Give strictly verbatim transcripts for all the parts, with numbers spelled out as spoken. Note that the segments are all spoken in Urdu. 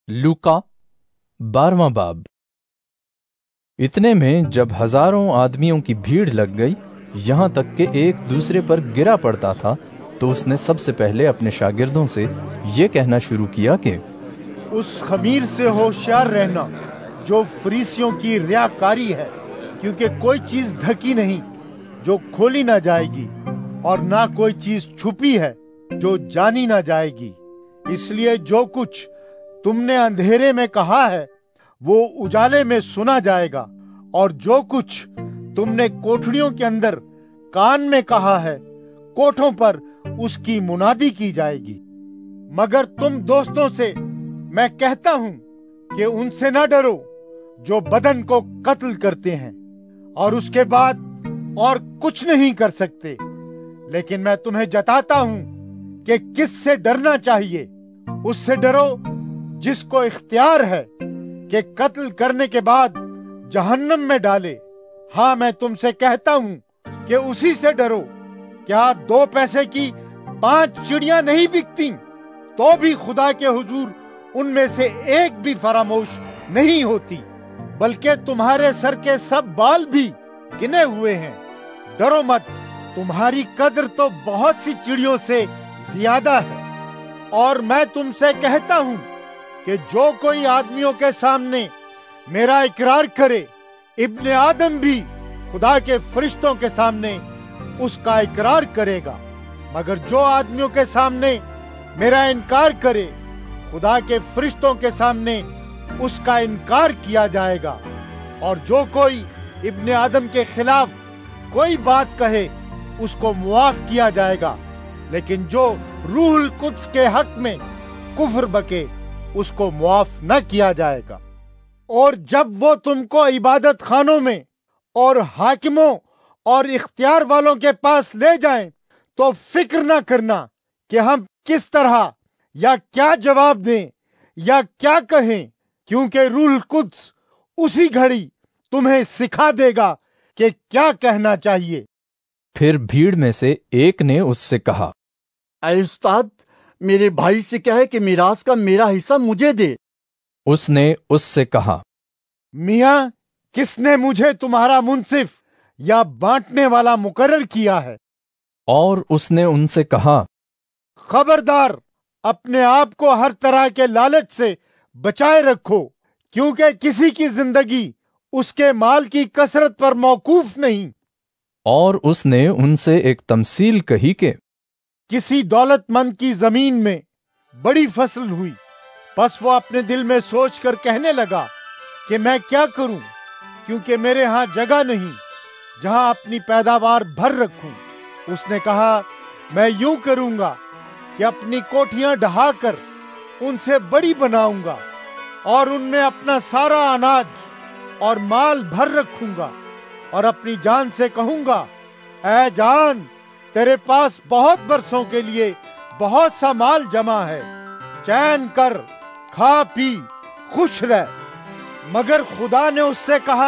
लूका बारहवां बाब। इतने में जब हजारों आदमियों की भीड़ लग गई, यहाँ तक कि एक दूसरे पर गिरा पड़ता था, तो उसने सबसे पहले अपने शागिर्दों से ये कहना शुरू किया कि उस खमीर से होशियार रहना जो फरीसियों की रियाकारी है, क्योंकि कोई चीज ढकी नहीं जो खोली ना जाएगी, और ना कोई चीज छुपी है जो जानी ना जाएगी। इसलिए जो कुछ तुमने अंधेरे में कहा है वो उजाले में सुना जाएगा, और जो कुछ तुमने कोठरियों के अंदर कान में कहा है कोठों पर उसकी मुनादी की जाएगी। मगर तुम दोस्तों से मैं कहता हूं कि उनसे ना डरो जो बदन को कत्ल करते हैं और उसके बाद और कुछ नहीं कर सकते, लेकिन मैं तुम्हें जताता हूं कि किससे डरना चाहिए। उससे डरो जिसको इख्तियार है कि कत्ल करने के बाद जहन्नम में डाले। हाँ, मैं तुमसे कहता हूं कि उसी से डरो। क्या दो पैसे की पांच चिड़ियां नहीं बिकती, तो भी खुदा के हुजूर उनमें से एक भी फरामोश नहीं होती, बल्कि तुम्हारे सर के सब बाल भी गिने हुए हैं। डरो मत, तुम्हारी कद्र तो बहुत सी चिड़ियों से ज्यादा है। और मैं तुमसे कहता हूं कि जो कोई आदमियों के सामने मेरा इकरार करे, इब्ने आदम भी खुदा के फरिश्तों के सामने उसका इकरार करेगा। मगर जो आदमियों के सामने मेरा इनकार करे, खुदा के फरिश्तों के सामने उसका इनकार किया जाएगा। और जो कोई इब्ने आदम के खिलाफ कोई बात कहे उसको मुआफ किया जाएगा, लेकिन जो रूहुल कुद्स के हक में कुफ्र बके उसको मुआफ न किया जाएगा। और जब वो तुमको इबादत खानों में और हाकिमों और इख्तियार वालों के पास ले जाएं, तो फिक्र न करना कि हम किस तरह या क्या जवाब दें या क्या कहें, क्योंकि रूहुल कुद्स उसी घड़ी तुम्हें सिखा देगा कि क्या कहना चाहिए। फिर भीड़ में से एक ने उससे कहा, ऐ उस्ताद, मेरे भाई से कहे कि मिरास का मेरा हिस्सा मुझे दे। उसने उससे कहा, मियां, किसने मुझे तुम्हारा मुंसिफ या बांटने वाला मुकर्रर किया है? और उसने उनसे कहा, खबरदार, अपने आप को हर तरह के लालच से बचाए रखो, क्योंकि किसी की जिंदगी उसके माल की कसरत पर मौकूफ नहीं। और उसने उनसे एक तमसील कही कि किसी दौलतमंद की जमीन में बड़ी फसल हुई। बस वो अपने दिल में सोच कर कहने लगा कि मैं क्या करूं, क्योंकि मेरे यहाँ जगह नहीं जहां अपनी पैदावार भर रखूं। उसने कहा, मैं यूं करूंगा कि अपनी कोठियां ढहाकर उनसे बड़ी बनाऊंगा और उनमें अपना सारा अनाज और माल भर रखूंगा, और अपनी जान से कहूंगा, ऐ जान, तेरे पास बहुत बरसों के लिए बहुत सा माल जमा है, चैन कर, खा पी, खुश रह। मगर खुदा ने उससे कहा,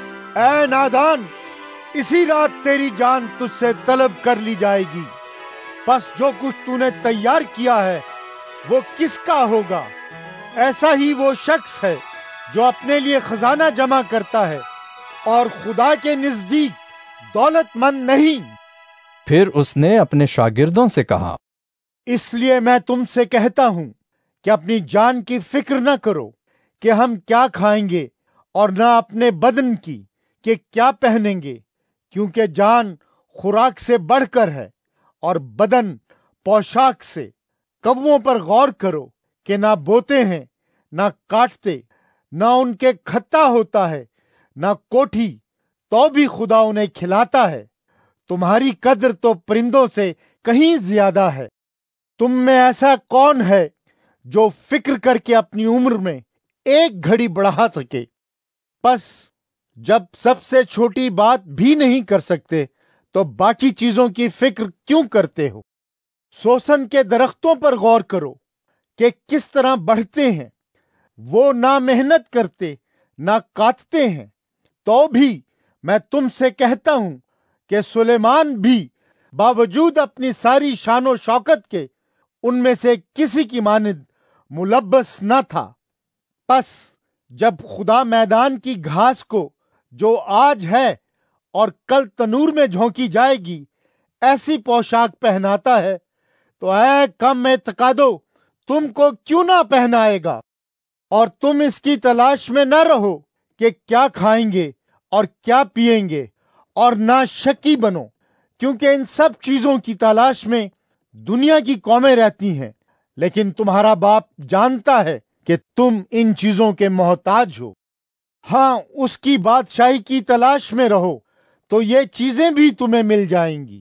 ऐ नादान, इसी रात तेरी जान तुझसे तलब कर ली जाएगी। बस जो कुछ तूने तैयार किया है वो किसका होगा? ऐसा ही वो शख्स है जो अपने लिए खजाना जमा करता है और खुदा के नजदीक दौलतमंद नहीं। फिर उसने अपने शागिर्दों से कहा, इसलिए मैं तुमसे कहता हूं कि अपनी जान की फिक्र न करो कि हम क्या खाएंगे, और न अपने बदन की कि क्या पहनेंगे, क्योंकि जान खुराक से बढ़कर है और बदन पोशाक से। कौवों पर गौर करो कि ना बोते हैं, ना काटते, ना उनके खत्ता होता है, ना कोठी, तो भी खुदा उन्हें खिलाता है। तुम्हारी कद्र तो परिंदों से कहीं ज्यादा है। तुम में ऐसा कौन है जो फिक्र करके अपनी उम्र में एक घड़ी बढ़ा सके? बस जब सबसे छोटी बात भी नहीं कर सकते, तो बाकी चीजों की फिक्र क्यों करते हो? सोसन के दरख्तों पर गौर करो कि किस तरह बढ़ते हैं। वो ना मेहनत करते ना काटते हैं, तो भी मैं तुमसे कहता हूं कि सुलेमान भी बावजूद अपनी सारी शानो शौकत के उनमें से किसी की मानिंद मुलब्बस न था। پس جب خدا میدان کی گھاس کو جو آج ہے اور کل تنور میں جھونکی جائے گی ایسی پوشاک پہناتا ہے تو اے کم اعتقادو تم کو کیوں نہ پہنائے گا؟ اور تم اس کی تلاش میں نہ رہو کہ کیا کھائیں گے اور کیا پیئیں گے، اور نہ شکی بنو، کیونکہ ان سب چیزوں کی تلاش میں دنیا کی قومیں رہتی ہیں، لیکن تمہارا باپ جانتا ہے کہ تم ان چیزوں کے محتاج ہو۔ ہاں، اس کی بادشاہی کی تلاش میں رہو تو یہ چیزیں بھی تمہیں مل جائیں گی۔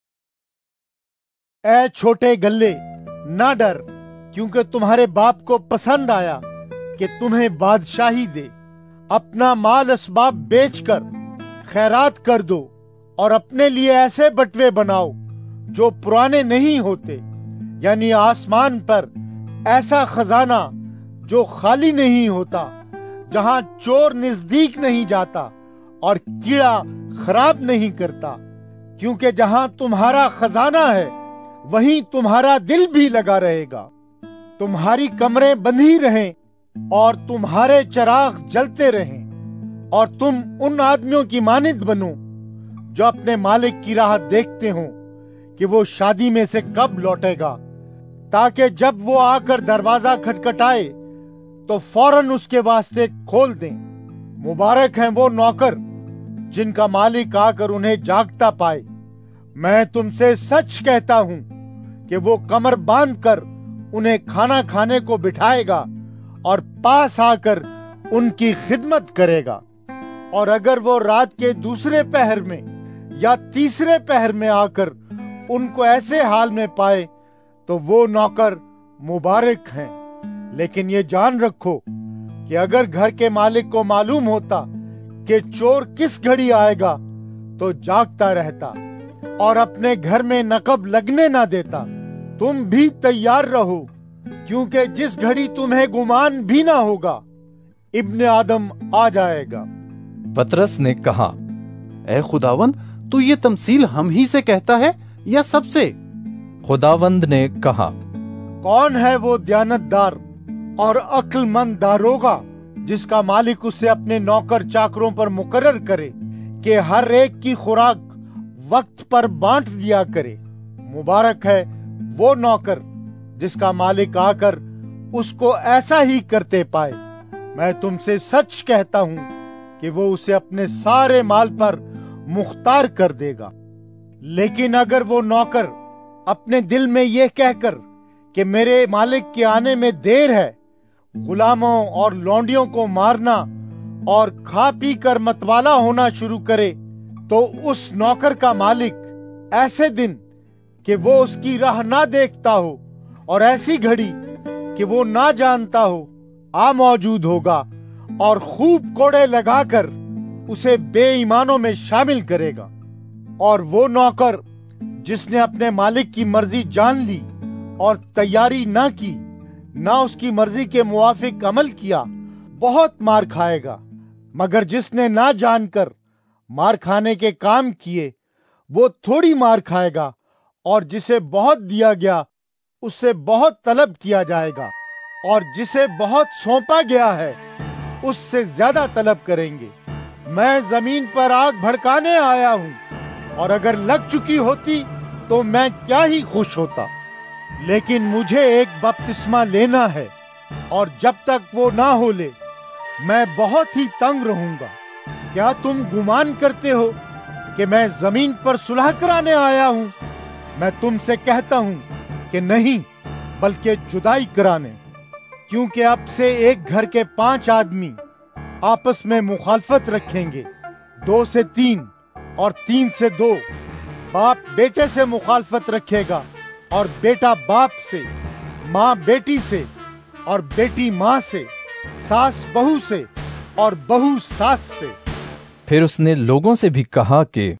اے چھوٹے گلے، نہ ڈر، کیونکہ تمہارے باپ کو پسند آیا کہ تمہیں بادشاہی دے۔ اپنا مال اسباب بیچ کر خیرات کر دو، اور اپنے لیے ایسے بٹوے بناؤ جو پرانے نہیں ہوتے، یعنی آسمان پر ایسا خزانہ جو خالی نہیں ہوتا، جہاں چور نزدیک نہیں جاتا اور کیڑا خراب نہیں کرتا، کیونکہ جہاں تمہارا خزانہ ہے وہیں تمہارا دل بھی لگا رہے گا۔ تمہاری کمریں بندھی رہیں اور تمہارے چراغ جلتے رہیں، اور تم ان آدمیوں کی مانند بنو جو اپنے مالک کی راہ دیکھتے ہوں کہ وہ شادی میں سے کب لوٹے گا، تاکہ جب وہ آ کر دروازہ کھٹکھٹائے تو فوراً اس کے واسطے کھول دیں۔ مبارک ہیں وہ نوکر جن کا مالک آ کر انہیں جاگتا پائے۔ میں تم سے سچ کہتا ہوں کہ وہ کمر باندھ کر انہیں کھانا کھانے کو بٹھائے گا اور پاس آ کر ان کی خدمت کرے گا، اور اگر وہ رات کے دوسرے پہر میں یا تیسرے پہر میں آ کر ان کو ایسے حال میں پائے تو وہ نوکر مبارک ہیں۔ لیکن یہ جان رکھو کہ اگر گھر کے مالک کو معلوم ہوتا کہ چور کس گھڑی آئے گا تو جاگتا رہتا اور اپنے گھر میں نقب لگنے نہ دیتا۔ تم بھی تیار رہو، کیونکہ جس گھڑی تمہیں گمان بھی نہ ہوگا ابن آدم آ جائے گا۔ پترس نے کہا، اے خداوند، تو یہ تمثیل ہم ہی سے کہتا ہے یا سب سے؟ خداوند نے کہا، کون ہے وہ دیانت دار اور عقل مند داروغہ جس کا مالک اسے اپنے نوکر چاکروں پر مقرر کرے کہ ہر ایک کی خوراک وقت پر بانٹ دیا کرے؟ مبارک ہے وہ نوکر جس کا مالک آ کر اس کو ایسا ہی کرتے پائے۔ میں تم سے سچ کہتا ہوں کہ وہ اسے اپنے سارے مال پر مختار کر دے گا۔ لیکن اگر وہ نوکر اپنے دل میں یہ کہہ کر کہ میرے مالک کے آنے میں دیر ہے، غلاموں اور لونڈیوں کو مارنا اور کھا پی کر متوالا ہونا شروع کرے، تو اس نوکر کا مالک ایسے دن کہ وہ اس کی راہ نہ دیکھتا ہو اور ایسی گھڑی کہ وہ نہ جانتا ہو آ موجود ہوگا، اور خوب کوڑے لگا کر اسے بے ایمانوں میں شامل کرے گا۔ اور وہ نوکر جس نے اپنے مالک کی مرضی جان لی اور تیاری نہ کی، نہ اس کی مرضی کے موافق عمل کیا، بہت مار کھائے گا۔ مگر جس نے نہ جان کر مار کھانے کے کام کیے وہ تھوڑی مار کھائے گا، اور جسے بہت دیا گیا اس سے بہت طلب کیا جائے گا، اور جسے بہت سونپا گیا ہے اس سے زیادہ طلب کریں گے۔ میں زمین پر آگ بھڑکانے آیا ہوں، اور اگر لگ چکی ہوتی تو میں کیا ہی خوش ہوتا، لیکن مجھے ایک بپتسمہ لینا ہے، اور جب تک وہ نہ ہو لے میں بہت ہی تنگ رہوں گا۔ کیا تم گمان کرتے ہو کہ میں زمین پر صلح کرانے آیا ہوں؟ میں تم سے کہتا ہوں کہ نہیں، بلکہ جدائی کرانے، کیونکہ اب سے ایک گھر کے پانچ آدمی آپس میں مخالفت رکھیں گے، دو سے تین اور تین سے دو۔ باپ بیٹے سے مخالفت رکھے گا، اور بیٹا باپ سے، ماں بیٹی سے، اور بیٹی ماں سے، ساس بہو سے، اور بہو ساس سے۔ پھر اس نے لوگوں سے بھی کہا کہ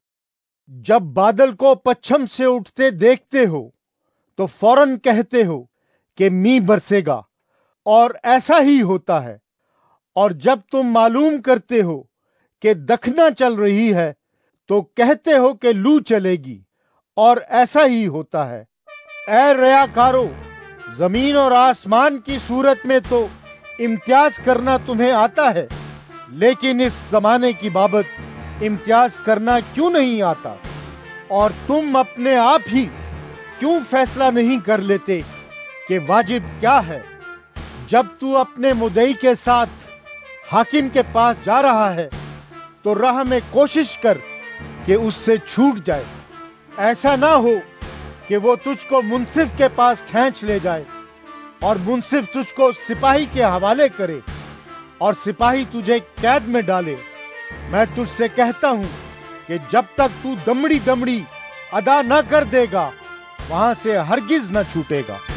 جب بادل کو پچھم سے اٹھتے دیکھتے ہو تو فوراً کہتے ہو کہ میںہ برسے گا، اور ایسا ہی ہوتا ہے۔ اور جب تم معلوم کرتے ہو کہ دکھنا چل رہی ہے تو کہتے ہو کہ لو چلے گی، اور ایسا ہی ہوتا ہے۔ اے ریاکارو، زمین اور آسمان کی صورت میں تو امتیاز کرنا تمہیں آتا ہے، لیکن اس زمانے کی بابت امتیاز کرنا کیوں نہیں آتا؟ اور تم اپنے آپ ہی کیوں فیصلہ نہیں کر لیتے کہ واجب کیا ہے؟ جب تو اپنے مدعی کے ساتھ حاکم کے پاس جا رہا ہے تو راہ میں کوشش کر کہ اس سے چھوٹ جائے۔ ایسا نہ ہو کہ وہ تجھ کو منصف کے پاس کھینچ لے جائے اور منصف تجھ کو سپاہی کے حوالے کرے اور سپاہی تجھے قید میں ڈالے۔ میں تجھ سے کہتا ہوں کہ جب تک تو دمڑی دمڑی ادا نہ کر دے گا، وہاں سے ہرگز نہ چھوٹے گا۔